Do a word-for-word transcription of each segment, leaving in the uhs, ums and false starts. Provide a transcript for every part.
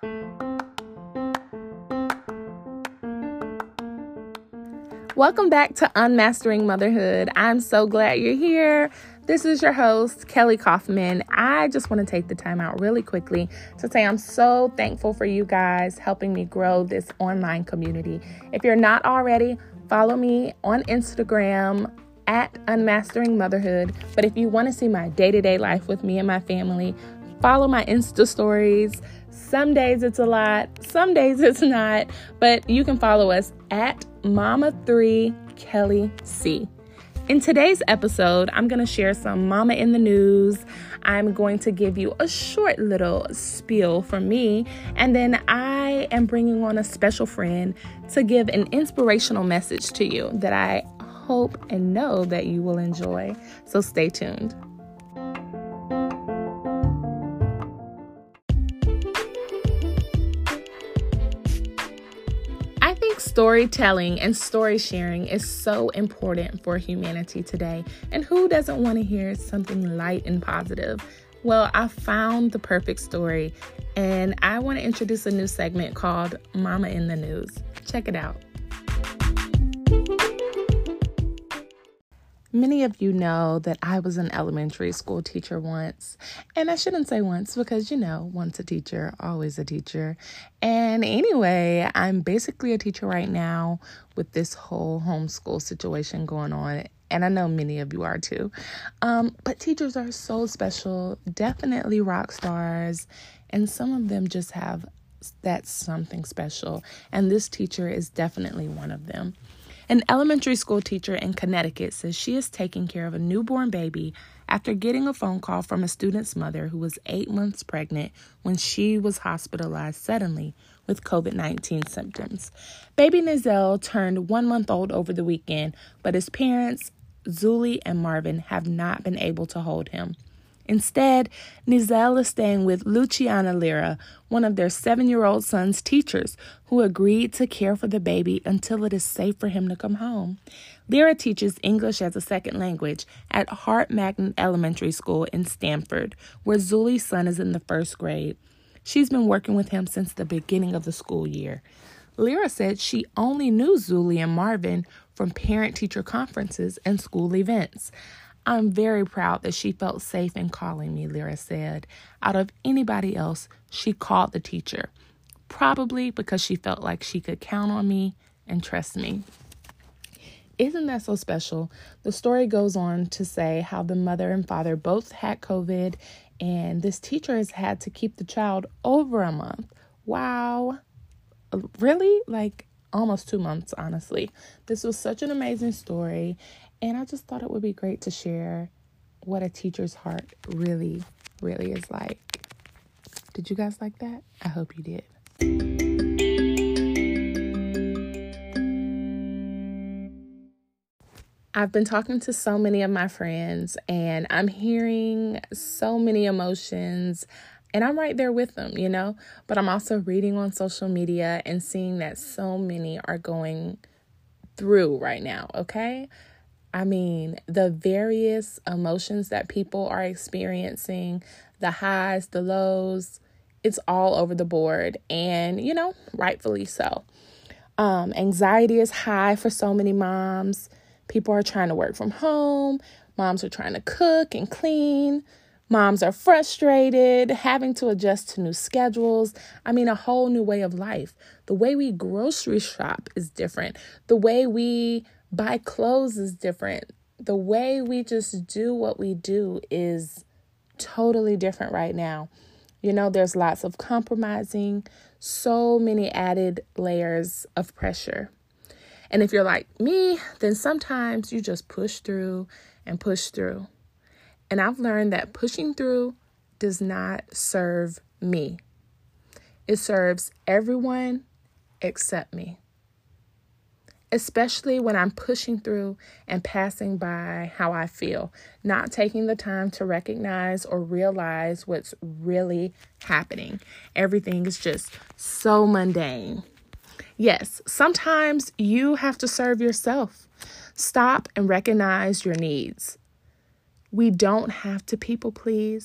Welcome back to Unmastering Motherhood. I'm so glad you're here. This is your host, Kelly Kaufman. I just want to take the time out really quickly to say I'm so thankful for you guys helping me grow this online community. If you're not already, follow me on Instagram at Unmastering Motherhood. But if you want to see my day-to-day life with me and my family, follow my Insta stories. Some days it's a lot, some days it's not, but you can follow us at Mama three Kelly C. In today's episode, I'm going to share some Mama in the News. I'm going to give you a short little spiel from me, and then I am bringing on a special friend to give an inspirational message to you that I hope and know that you will enjoy. So stay tuned. Storytelling and story sharing is so important for humanity today. And who doesn't want to hear something light and positive? Well, I found the perfect story, and I want to introduce a new segment called Mama in the News. Check it out. Many of you know that I was an elementary school teacher once, and I shouldn't say once because, you know, once a teacher, always a teacher. And anyway, I'm basically a teacher right now with this whole homeschool situation going on, and I know many of you are too. Um, but teachers are so special, definitely rock stars, and some of them just have that something special, and this teacher is definitely one of them. An elementary school teacher in Connecticut says she is taking care of a newborn baby after getting a phone call from a student's mother who was eight months pregnant when she was hospitalized suddenly with covid nineteen symptoms. Baby Nizelle turned one month old over the weekend, but his parents, Zuli and Marvin, have not been able to hold him. Instead, Nizelle is staying with Luciana Lira, one of their seven-year-old son's teachers, who agreed to care for the baby until it is safe for him to come home. Lira teaches English as a second language at Hart Magnet Elementary School in Stamford, where Zuli's son is in the first grade. She's been working with him since the beginning of the school year. Lira said she only knew Zuli and Marvin from parent-teacher conferences and school events. I'm very proud that she felt safe in calling me, Lira said. Out of anybody else, she called the teacher, probably because she felt like she could count on me and trust me. Isn't that so special? The story goes on to say how the mother and father both had COVID, and this teacher has had to keep the child over a month. Wow. Really? Like almost two months, honestly. This was such an amazing story. And I just thought it would be great to share what a teacher's heart really, really is like. Did you guys like that? I hope you did. I've been talking to so many of my friends, and I'm hearing so many emotions, and I'm right there with them, you know? But I'm also reading on social media and seeing that so many are going through right now, okay? I mean, the various emotions that people are experiencing, the highs, the lows, it's all over the board. And, you know, rightfully so. Um, anxiety is high for so many moms. People are trying to work from home. Moms are trying to cook and clean. Moms are frustrated, having to adjust to new schedules. I mean, a whole new way of life. The way we grocery shop is different. The way we buy clothes is different. The way we just do what we do is totally different right now. You know, there's lots of compromising, so many added layers of pressure. And if you're like me, then sometimes you just push through and push through. And I've learned that pushing through does not serve me. It serves everyone except me. Especially when I'm pushing through and passing by how I feel, not taking the time to recognize or realize what's really happening. Everything is just so mundane. Yes, sometimes you have to serve yourself. Stop and recognize your needs. We don't have to people please.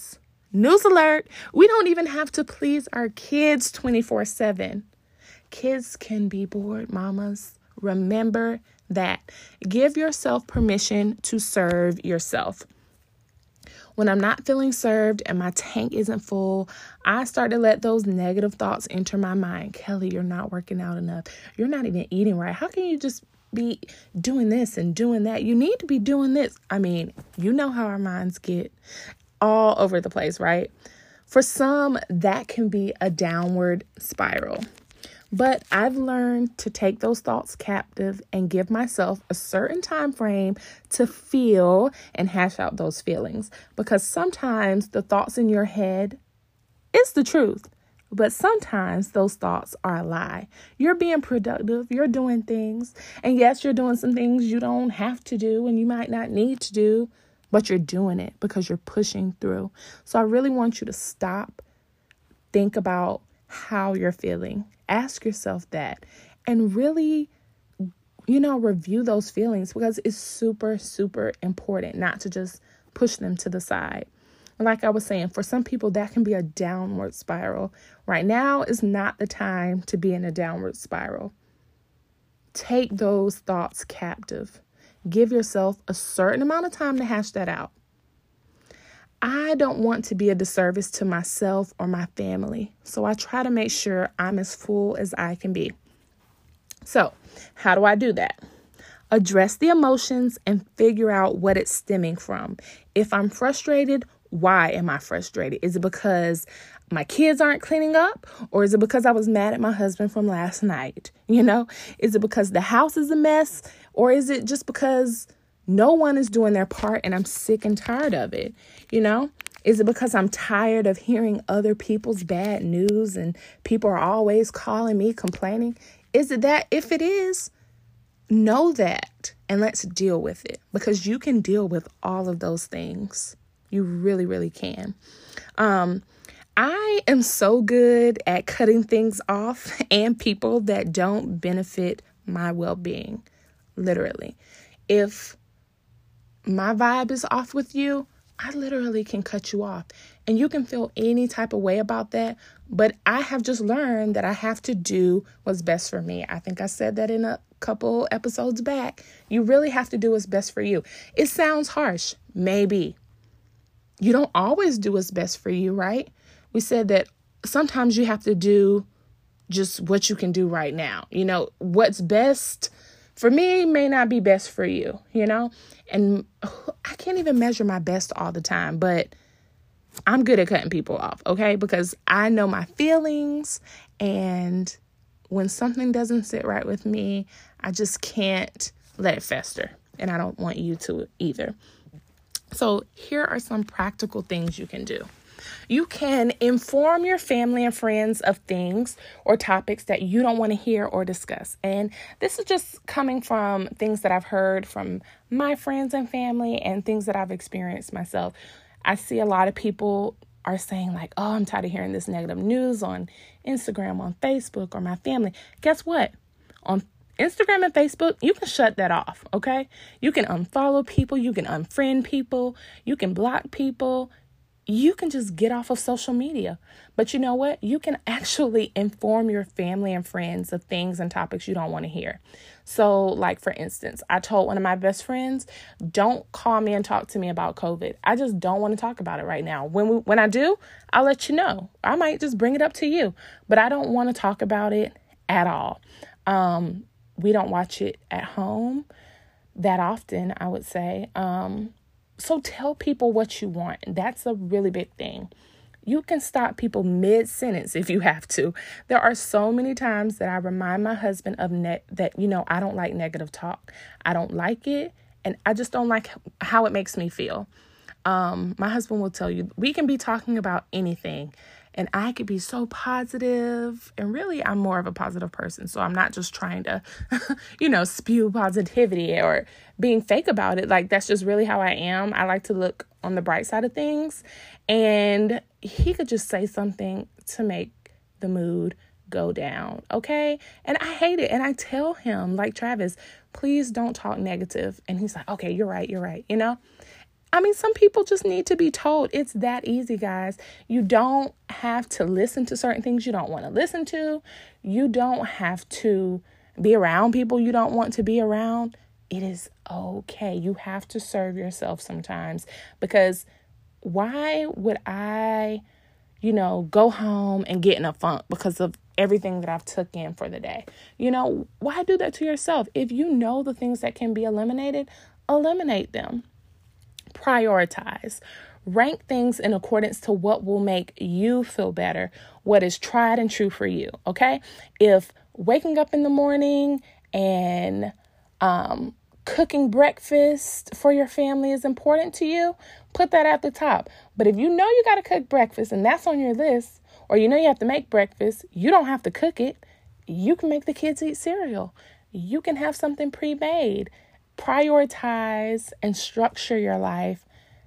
News alert, we don't even have to please our kids twenty-four seven. Kids can be bored, mamas. Remember that. Give yourself permission to serve yourself. When I'm not feeling served and my tank isn't full, I start to let those negative thoughts enter my mind. Kelly, you're not working out enough. You're not even eating right. How can you just be doing this and doing that? You need to be doing this. I mean, you know how our minds get all over the place, right? For some, that can be a downward spiral. But I've learned to take those thoughts captive and give myself a certain time frame to feel and hash out those feelings. Because sometimes the thoughts in your head is the truth. But sometimes those thoughts are a lie. You're being productive. You're doing things. And yes, you're doing some things you don't have to do and you might not need to do. But you're doing it because you're pushing through. So I really want you to stop, think about how you're feeling. Ask yourself that and really, you know, review those feelings because it's super, super important not to just push them to the side. Like I was saying, for some people, that can be a downward spiral. Right now is not the time to be in a downward spiral. Take those thoughts captive. Give yourself a certain amount of time to hash that out. I don't want to be a disservice to myself or my family, so I try to make sure I'm as full as I can be. So, how do I do that? Address the emotions and figure out what it's stemming from. If I'm frustrated, why am I frustrated? Is it because my kids aren't cleaning up? Or is it because I was mad at my husband from last night? You know, is it because the house is a mess? Or is it just because no one is doing their part and I'm sick and tired of it? You know, is it because I'm tired of hearing other people's bad news and people are always calling me, complaining? Is it that? If it is, know that and let's deal with it, because you can deal with all of those things. You really, really can. Um, I am so good at cutting things off and people that don't benefit my well-being. Literally. If my vibe is off with you, I literally can cut you off. And you can feel any type of way about that. But I have just learned that I have to do what's best for me. I think I said that in a couple episodes back. You really have to do what's best for you. It sounds harsh. Maybe. You don't always do what's best for you, right? We said that sometimes you have to do just what you can do right now. You know, what's best for me may not be best for you, you know? And I can't even measure my best all the time, but I'm good at cutting people off, okay? Because I know my feelings, and when something doesn't sit right with me, I just can't let it fester. And I don't want you to either. So here are some practical things you can do. You can inform your family and friends of things or topics that you don't want to hear or discuss. And this is just coming from things that I've heard from my friends and family and things that I've experienced myself. I see a lot of people are saying like, oh, I'm tired of hearing this negative news on Instagram, on Facebook, or my family. Guess what? On Instagram and Facebook, you can shut that off, okay? You can unfollow people. You can unfriend people. You can block people. You can just get off of social media. But you know what? You can actually inform your family and friends of things and topics you don't want to hear. So, like, for instance, I told one of my best friends, don't call me and talk to me about COVID. I just don't want to talk about it right now. When we, when I do, I'll let you know. I might just bring it up to you. But I don't want to talk about it at all. Um, we don't watch it at home that often, I would say. Um So tell people what you want. That's a really big thing. You can stop people mid-sentence if you have to. There are so many times that I remind my husband of ne- that, you know, I don't like negative talk. I don't like it. And I just don't like how it makes me feel. Um, my husband will tell you, we can be talking about anything. And I could be so positive. And really, I'm more of a positive person. So I'm not just trying to, you know, spew positivity or being fake about it. Like, that's just really how I am. I like to look on the bright side of things. And he could just say something to make the mood go down. Okay. And I hate it. And I tell him, like Travis, please don't talk negative. And he's like, okay, you're right. You're right. You know, I mean, some people just need to be told. It's that easy, guys. You don't have to listen to certain things you don't want to listen to. You don't have to be around people you don't want to be around. It is okay. You have to serve yourself sometimes, because why would I, you know, go home and get in a funk because of everything that I've took in for the day? You know, why do that to yourself? If you know the things that can be eliminated, eliminate them. Prioritize. Rank things in accordance to what will make you feel better, what is tried and true for you, okay? If waking up in the morning and um, cooking breakfast for your family is important to you, put that at the top. But if you know you got to cook breakfast and that's on your list, or you know you have to make breakfast, you don't have to cook it. You can make the kids eat cereal. You can have something pre-made. Prioritize and structure your life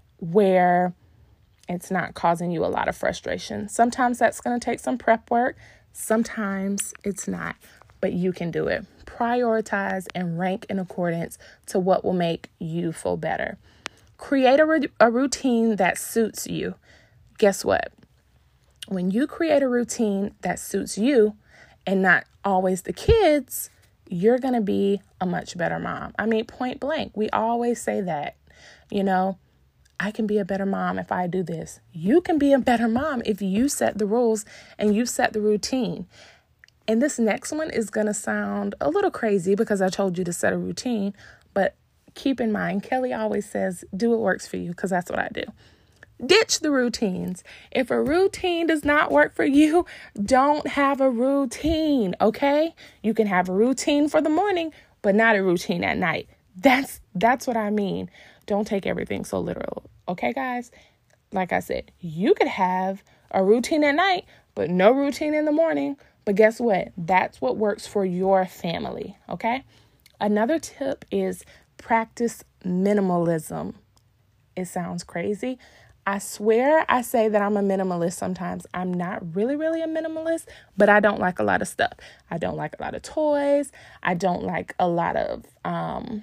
where it's not causing you a lot of frustration. Sometimes that's going to take some prep work. Sometimes it's not, but you can do it. Prioritize and rank in accordance to what will make you feel better. Create a, ru- a routine that suits you. Guess what? When you create a routine that suits you and not always the kids, you're going to be a much better mom. I mean, point blank, we always say that, you know, I can be a better mom if I do this. You can be a better mom if you set the rules and you set the routine. And this next one is going to sound a little crazy because I told you to set a routine, but keep in mind, Kelly always says, do what works for you, because that's what I do. Ditch the routines. If a routine does not work for you, don't have a routine, okay? You can have a routine for the morning, but not a routine at night. That's that's what I mean. Don't take everything so literal, okay, guys? Like I said, you could have a routine at night, but no routine in the morning. But guess what? That's what works for your family, okay? Another tip is practice minimalism. It sounds crazy. I swear I say that I'm a minimalist sometimes. I'm not really, really a minimalist, but I don't like a lot of stuff. I don't like a lot of toys. I don't like a lot of, um,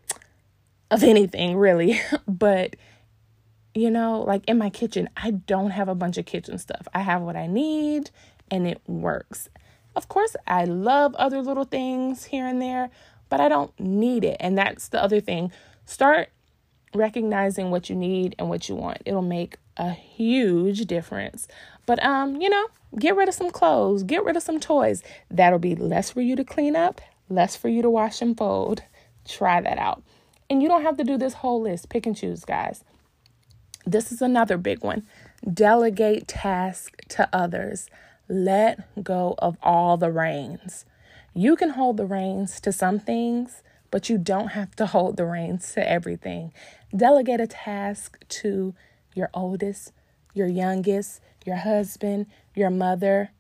of anything really. But, you know, like in my kitchen, I don't have a bunch of kitchen stuff. I have what I need and it works. Of course, I love other little things here and there, but I don't need it. And that's the other thing. Start recognizing what you need and what you want. It'll make a huge difference. But, um, you know, get rid of some clothes, get rid of some toys. That'll be less for you to clean up, less for you to wash and fold. Try that out. And you don't have to do this whole list. Pick and choose, guys. This is another big one. Delegate tasks to others. Let go of all the reins. You can hold the reins to some things, but you don't have to hold the reins to everything. Delegate a task to your oldest, your youngest, your husband, your mother.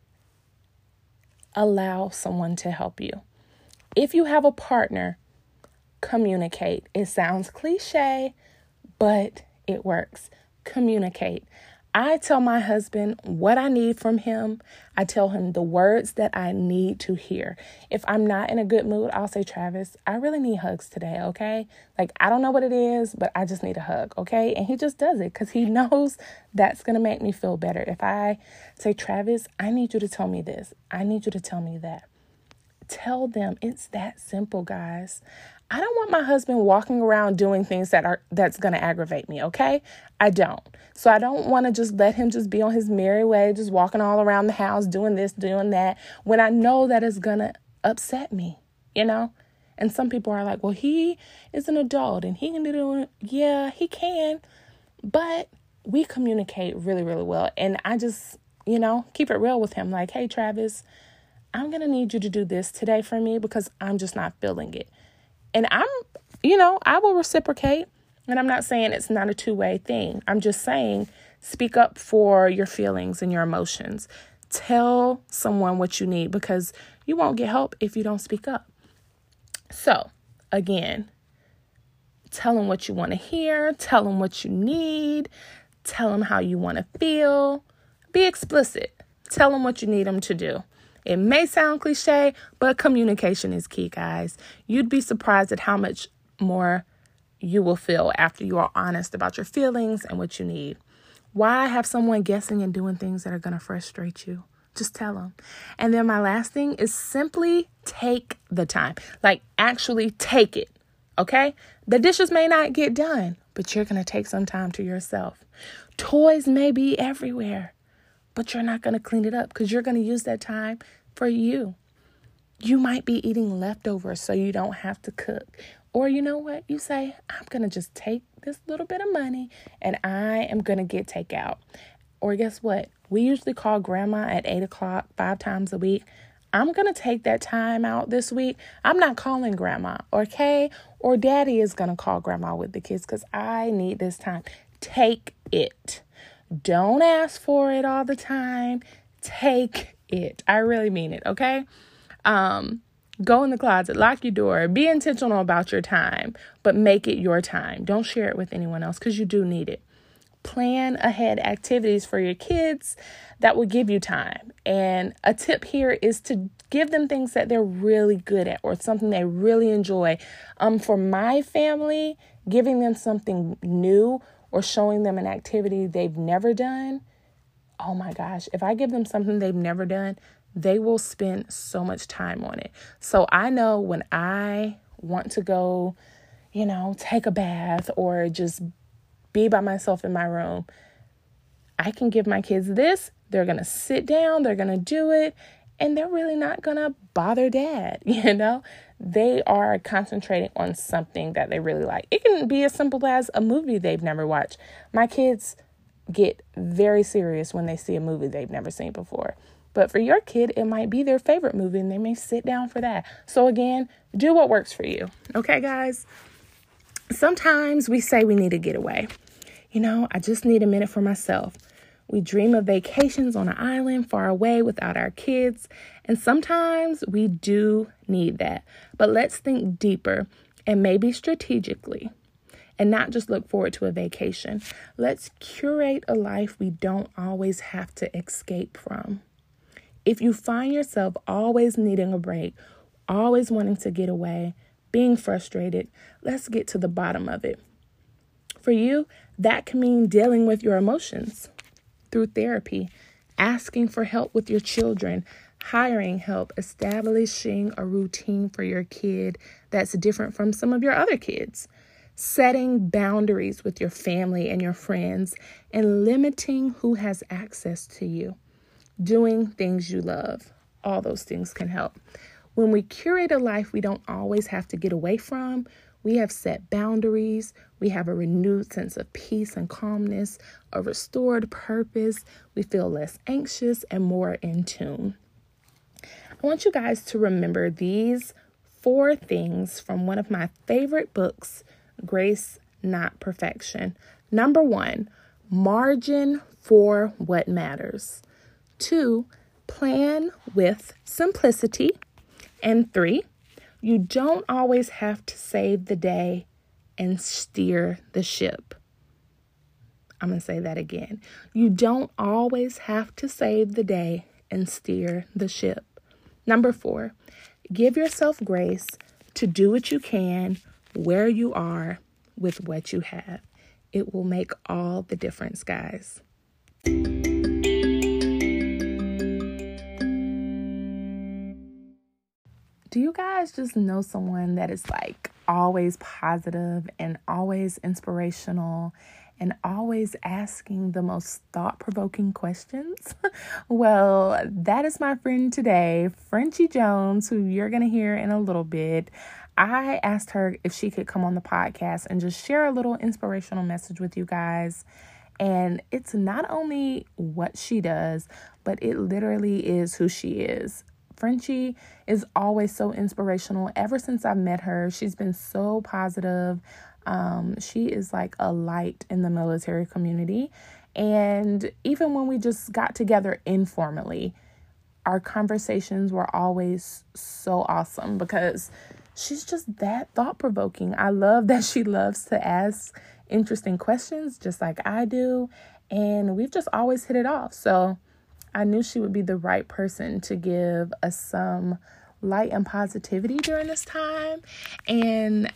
Allow someone to help you. If you have a partner, communicate. It sounds cliche, but it works. Communicate. I tell my husband what I need from him. I tell him the words that I need to hear. If I'm not in a good mood, I'll say, Travis, I really need hugs today, okay? Like, I don't know what it is, but I just need a hug, okay? And he just does it because he knows that's going to make me feel better. If I say, Travis, I need you to tell me this. I need you to tell me that. Tell them. It's that simple, guys. I don't want my husband walking around doing things that are that's going to aggravate me, okay? I don't. So I don't want to just let him just be on his merry way, just walking all around the house, doing this, doing that, when I know that is going to upset me, you know? And some people are like, well, he is an adult and he can do it. Yeah, he can. But we communicate really, really well. And I just, you know, keep it real with him. Like, hey, Travis, I'm going to need you to do this today for me because I'm just not feeling it. And I'm, you know, I will reciprocate. And I'm not saying it's not a two-way thing. I'm just saying speak up for your feelings and your emotions. Tell someone what you need because you won't get help if you don't speak up. So, again, tell them what you want to hear. Tell them what you need. Tell them how you want to feel. Be explicit. Tell them what you need them to do. It may sound cliche, but communication is key, guys. You'd be surprised at how much more you will feel after you are honest about your feelings and what you need. Why have someone guessing and doing things that are going to frustrate you? Just tell them. And then my last thing is simply take the time. Like, actually take it. Okay? The dishes may not get done, but you're going to take some time to yourself. Toys may be everywhere, but you're not going to clean it up because you're going to use that time for you. You might be eating leftovers so you don't have to cook. Or you know what? You say, I'm going to just take this little bit of money and I am going to get takeout. Or guess what? We usually call grandma at eight o'clock five times a week. I'm going to take that time out this week. I'm not calling grandma, okay? Or daddy is going to call grandma with the kids because I need this time. Take it. Don't ask for it all the time. Take it. I really mean it, okay? Um, go in the closet, lock your door, be intentional about your time, but make it your time. Don't share it with anyone else because you do need it. Plan ahead activities for your kids that will give you time. And a tip here is to give them things that they're really good at or something they really enjoy. Um, for my family, giving them something new or showing them an activity they've never done. Oh my gosh, if I give them something they've never done, they will spend so much time on it. So I know when I want to go, you know, take a bath or just be by myself in my room, I can give my kids this. They're going to sit down. They're going to do it. And they're really not going to bother dad. You know, they are concentrating on something that they really like. It can be as simple as a movie they've never watched. My kids get very serious when they see a movie they've never seen before. But for your kid, it might be their favorite movie and they may sit down for that. So again, do what works for you. Okay, guys? Sometimes we say we need to get away. You know, I just need a minute for myself. We dream of vacations on an island far away without our kids. And sometimes we do need that. But let's think deeper and maybe strategically and not just look forward to a vacation. Let's curate a life we don't always have to escape from. If you find yourself always needing a break, always wanting to get away, being frustrated, let's get to the bottom of it. For you, that can mean dealing with your emotions through therapy, asking for help with your children, hiring help, establishing a routine for your kid that's different from some of your other kids, setting boundaries with your family and your friends, and limiting who has access to you, doing things you love. All those things can help. When we curate a life we don't always have to get away from, we have set boundaries, we have a renewed sense of peace and calmness, a restored purpose, we feel less anxious and more in tune. I want you guys to remember these four things from one of my favorite books, Grace, Not Perfection. Number one, margin for what matters. Two, plan with simplicity. And three, you don't always have to save the day and steer the ship. I'm going to say that again. You don't always have to save the day and steer the ship. Number four, give yourself grace to do what you can, where you are, with what you have. It will make all the difference, guys. Do you guys just know someone that is like always positive and always inspirational and always asking the most thought-provoking questions? Well, that is my friend today, Frenchie Jones, who you're going to hear in a little bit. I asked her if she could come on the podcast and just share a little inspirational message with you guys. And it's not only what she does, but it literally is who she is. Frenchie is always so inspirational. Ever since I met her, she's been so positive. Um, she is like a light in the military community. And even when we just got together informally, our conversations were always so awesome because she's just that thought-provoking. I love that she loves to ask interesting questions just like I do. And we've just always hit it off. So I knew she would be the right person to give us some light and positivity during this time. And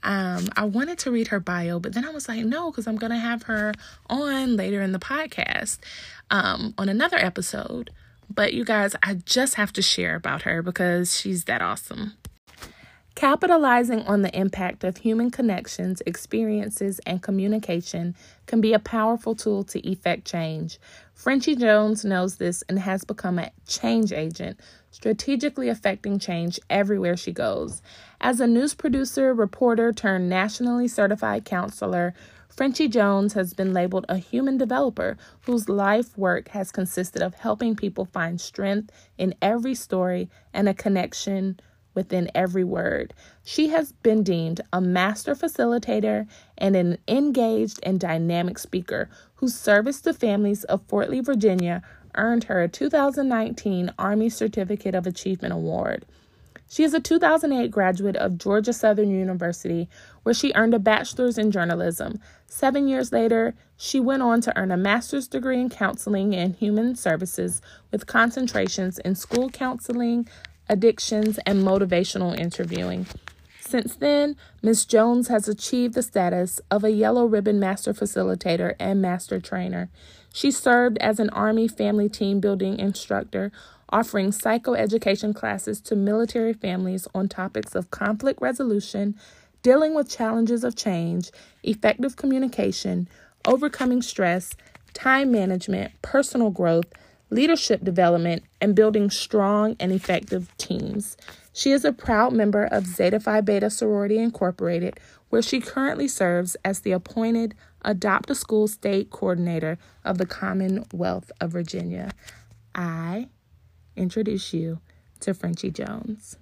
Um, I wanted to read her bio, but then I was like, no, because I'm going to have her on later in the podcast um, on another episode. But you guys, I just have to share about her because she's that awesome. Capitalizing on the impact of human connections, experiences, and communication can be a powerful tool to effect change. Frenchie Jones knows this and has become a change agent, strategically affecting change everywhere she goes. As a news producer, reporter, turned nationally certified counselor, Frenchie Jones has been labeled a human developer whose life work has consisted of helping people find strength in every story and a connection within every word. She has been deemed a master facilitator and an engaged and dynamic speaker whose service to families of Fort Lee, Virginia earned her a two thousand nineteen Army Certificate of Achievement Award. She is a two thousand eight graduate of Georgia Southern University, where she earned a bachelor's in journalism. Seven years later, she went on to earn a master's degree in counseling and human services with concentrations in school counseling, addictions, and motivational interviewing. Since then, Miz Jones has achieved the status of a Yellow Ribbon Master Facilitator and Master Trainer. She served as an Army family team building instructor, offering psychoeducation classes to military families on topics of conflict resolution, dealing with challenges of change, effective communication, overcoming stress, time management, personal growth, leadership development, and building strong and effective teams. She is a proud member of Zeta Phi Beta Sorority Incorporated, where she currently serves as the appointed Adopt a School State Coordinator of the Commonwealth of Virginia. I introduce you to Frenchie Jones.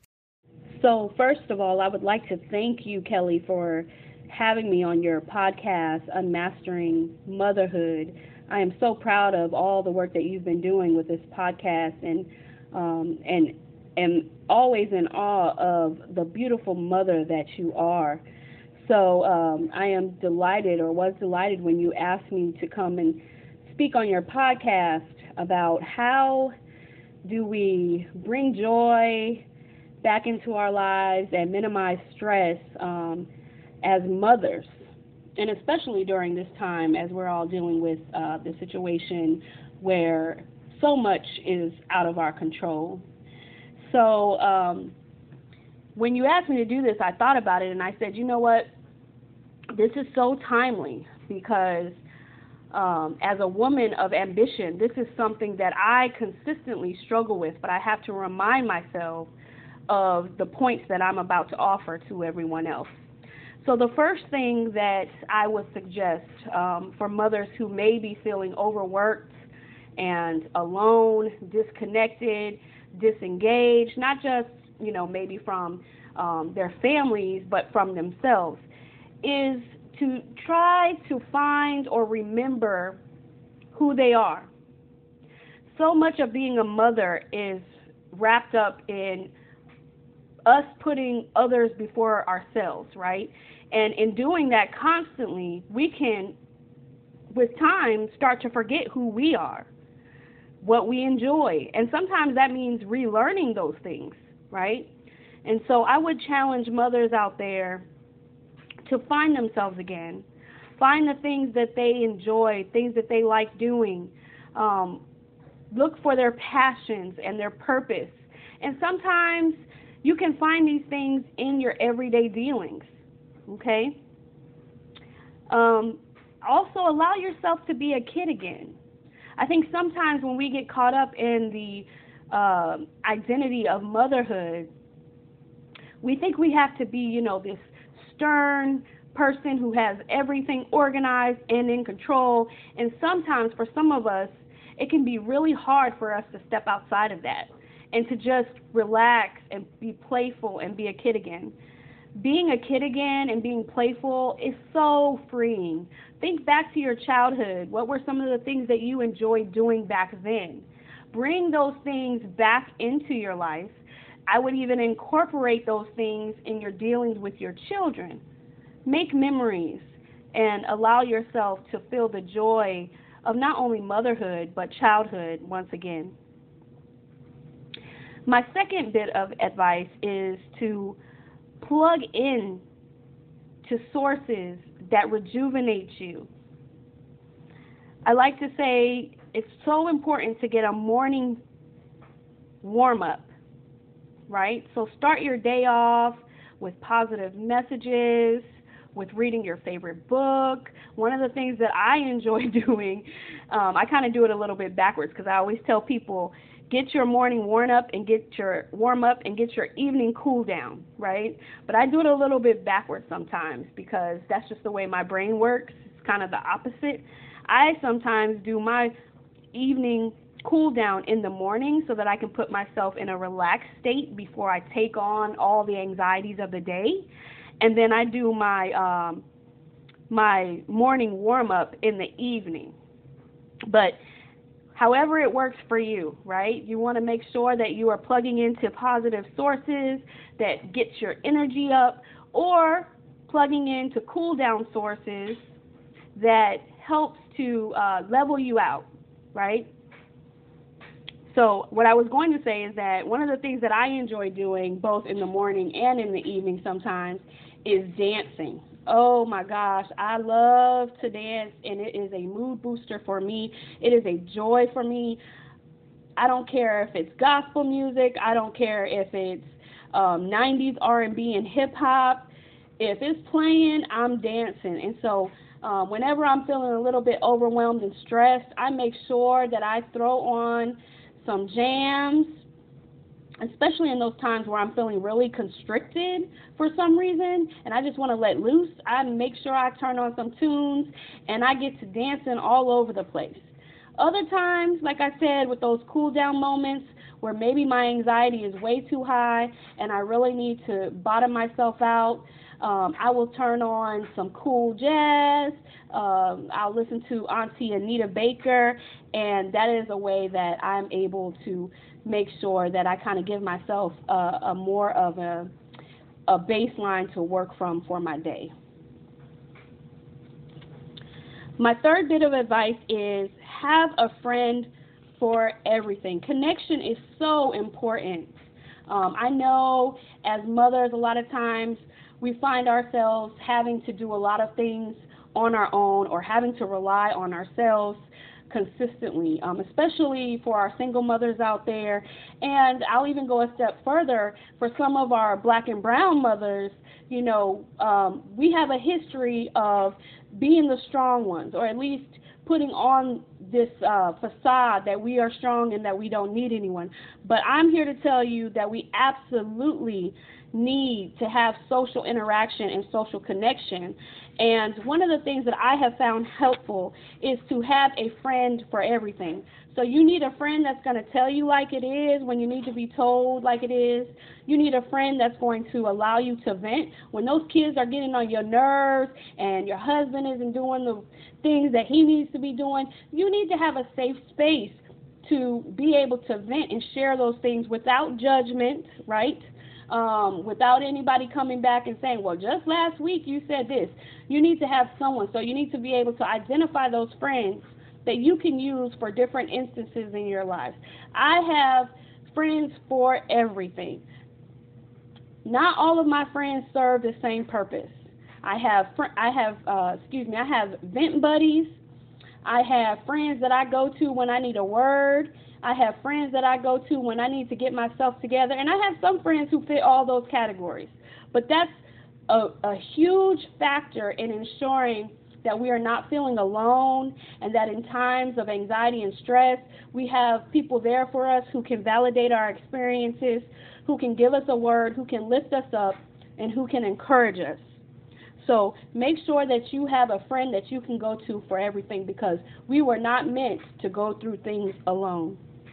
So first of all, I would like to thank you, Kelly, for having me on your podcast, Unmastering Motherhood. I am so proud of all the work that you've been doing with this podcast, and um, and am always in awe of the beautiful mother that you are. So um, I am delighted, or was delighted, when you asked me to come and speak on your podcast about how do we bring joy back into our lives and minimize stress um, as mothers. And especially during this time, as we're all dealing with uh, the situation where so much is out of our control. So um, when you asked me to do this, I thought about it and I said, you know what? This is so timely because um, as a woman of ambition, this is something that I consistently struggle with, but I have to remind myself of the points that I'm about to offer to everyone else. So the first thing that I would suggest um, for mothers who may be feeling overworked and alone, disconnected, disengaged, not just, you know, maybe from um, their families, but from themselves, is to try to find or remember who they are. So much of being a mother is wrapped up in us putting others before ourselves, right? And in doing that constantly, we can, with time, start to forget who we are, what we enjoy. And sometimes that means relearning those things, right? And so I would challenge mothers out there to find themselves again, find the things that they enjoy, things that they like doing, um, look for their passions and their purpose. And sometimes you can find these things in your everyday dealings, okay? Um, also, allow yourself to be a kid again. I think sometimes when we get caught up in the uh, identity of motherhood, we think we have to be, you know, this stern person who has everything organized and in control. And sometimes for some of us, it can be really hard for us to step outside of that and to just relax and be playful and be a kid again. Being a kid again and being playful is so freeing. Think back to your childhood. What were some of the things that you enjoyed doing back then? Bring those things back into your life. I would even incorporate those things in your dealings with your children. Make memories and allow yourself to feel the joy of not only motherhood, but childhood once again. My second bit of advice is to plug in to sources that rejuvenate you. I like to say it's so important to get a morning warm-up, right? So start your day off with positive messages, with reading your favorite book. One of the things that I enjoy doing, um, I kind of do it a little bit backwards because I always tell people, get your morning warm up and get your warm up and get your evening cool down, right? But I do it a little bit backwards sometimes because that's just the way my brain works. It's kind of the opposite. I sometimes do my evening cool down in the morning so that I can put myself in a relaxed state before I take on all the anxieties of the day. And then I do my um, my morning warm-up in the evening. But however it works for you, right? You want to make sure that you are plugging into positive sources that get your energy up, or plugging into cool-down sources that helps to uh, level you out, right? So what I was going to say is that one of the things that I enjoy doing both in the morning and in the evening sometimes is dancing. Oh my gosh, I love to dance, and it is a mood booster for me. It is a joy for me. I don't care if it's gospel music. I don't care if it's um, nineties R and B and hip hop. If it's playing, I'm dancing. And so um, whenever I'm feeling a little bit overwhelmed and stressed, I make sure that I throw on some jams, especially in those times where I'm feeling really constricted for some reason and I just want to let loose. I make sure I turn on some tunes and I get to dancing all over the place. Other times, like I said, with those cool down moments where maybe my anxiety is way too high and I really need to bottom myself out, um, I will turn on some cool jazz. Um, I'll listen to Auntie Anita Baker, and that is a way that I'm able to make sure that I kind of give myself a, a more of a, a baseline to work from for my day. My third bit of advice is have a friend for everything. Connection is so important. Um, I know as mothers, a lot of times we find ourselves having to do a lot of things on our own or having to rely on ourselves consistently, um, especially for our single mothers out there. And I'll even go a step further for some of our black and brown mothers. You know, um, we have a history of being the strong ones, or at least putting on this uh, facade that we are strong and that we don't need anyone. But I'm here to tell you that we absolutely need to have social interaction and social connection. And one of the things that I have found helpful is to have a friend for everything. So you need a friend that's going to tell you like it is when you need to be told like it is. You need a friend that's going to allow you to vent when those kids are getting on your nerves and your husband isn't doing the things that he needs to be doing. You need to have a safe space to be able to vent and share those things without judgment, right? Um, without anybody coming back and saying, well, just last week you said this. You need to have someone. So you need to be able to identify those friends that you can use for different instances in your life. I have friends for everything. Not all of my friends serve the same purpose. I have, fr- I have, uh, excuse me, I have vent buddies. I have friends that I go to when I need a word. I have friends that I go to when I need to get myself together. And I have some friends who fit all those categories. But that's a, a huge factor in ensuring that we are not feeling alone, and that in times of anxiety and stress, we have people there for us who can validate our experiences, who can give us a word, who can lift us up, and who can encourage us. So make sure that you have a friend that you can go to for everything, because we were not meant to go through things alone.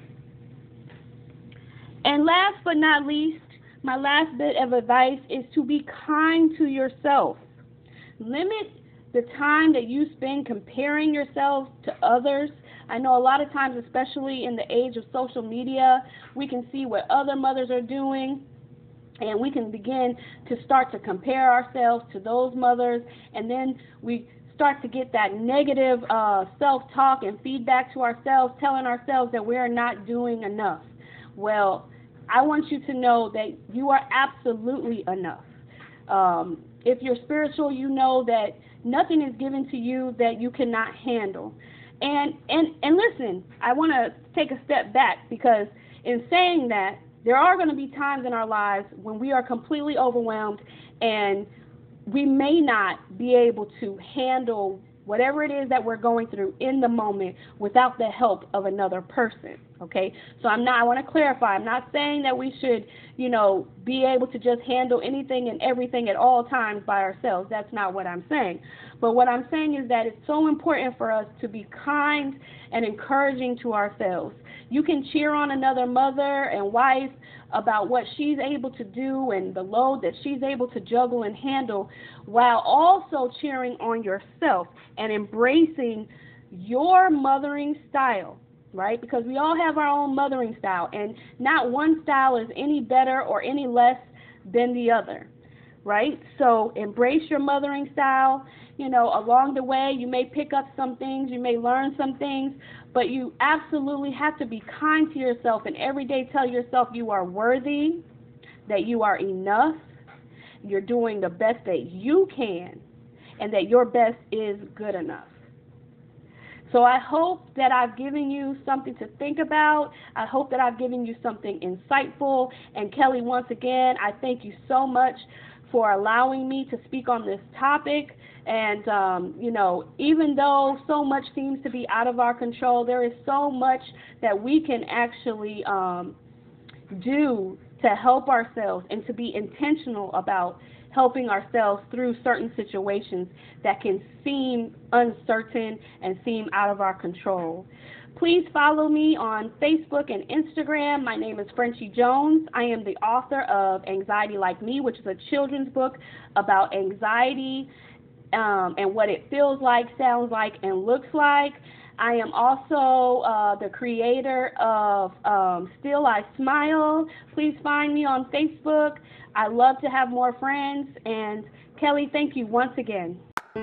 And last but not least, my last bit of advice is to be kind to yourself. Limit the time that you spend comparing yourself to others. I know a lot of times, especially in the age of social media, we can see what other mothers are doing, and we can begin to start to compare ourselves to those mothers, and then we start to get that negative uh, self-talk and feedback to ourselves, telling ourselves that we're not doing enough. Well, I want you to know that you are absolutely enough. Um, if you're spiritual, you know that nothing is given to you that you cannot handle. And and and listen, I want to take a step back, because in saying that, there are going to be times in our lives when we are completely overwhelmed and we may not be able to handle whatever it is that we're going through in the moment without the help of another person, okay? So I'm not, I want to clarify, I'm not saying that we should, you know, be able to just handle anything and everything at all times by ourselves. That's not what I'm saying. But what I'm saying is that it's so important for us to be kind and encouraging to ourselves. You can cheer on another mother and wife about what she's able to do and the load that she's able to juggle and handle, while also cheering on yourself and embracing your mothering style, right? Because we all have our own mothering style, and not one style is any better or any less than the other, right? So embrace your mothering style. You know, along the way, you may pick up some things, you may learn some things, but you absolutely have to be kind to yourself and every day tell yourself you are worthy, that you are enough, you're doing the best that you can, and that your best is good enough. So I hope that I've given you something to think about. I hope that I've given you something insightful. And Kelly, once again, I thank you so much for allowing me to speak on this topic. And, um, you know, even though so much seems to be out of our control, there is so much that we can actually um, do to help ourselves and to be intentional about helping ourselves through certain situations that can seem uncertain and seem out of our control. Please follow me on Facebook and Instagram. My name is Frenchie Jones. I am the author of Anxiety Like Me, which is a children's book about anxiety um, and what it feels like, sounds like, and looks like. I am also uh, the creator of um, Still I Smile. Please find me on Facebook. I love to have more friends. And Kelly, thank you once again.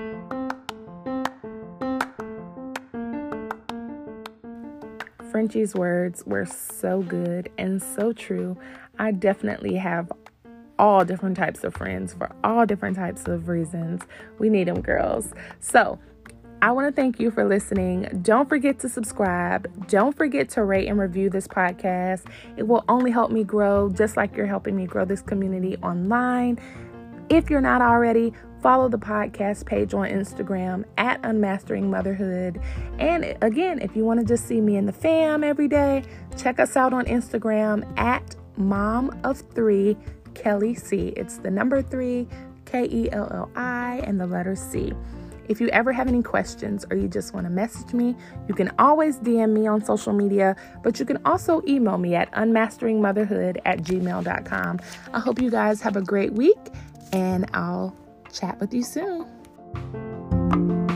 Frenchie's words were so good and so true. I definitely have all different types of friends for all different types of reasons. We need them, girls. So I want to thank you for listening. Don't forget to subscribe. Don't forget to rate and review this podcast. It will only help me grow, just like you're helping me grow this community online. If you're not already, follow the podcast page on Instagram at Unmastering Motherhood. And again, if you want to just see me in the fam every day, check us out on Instagram at Mom of Three Kelly C. It's the number three, K E L L I, and the letter C. If you ever have any questions or you just want to message me, you can always D M me on social media, but you can also email me at unmasteringmotherhood at gmail dot com. I hope you guys have a great week, and I'll chat with you soon.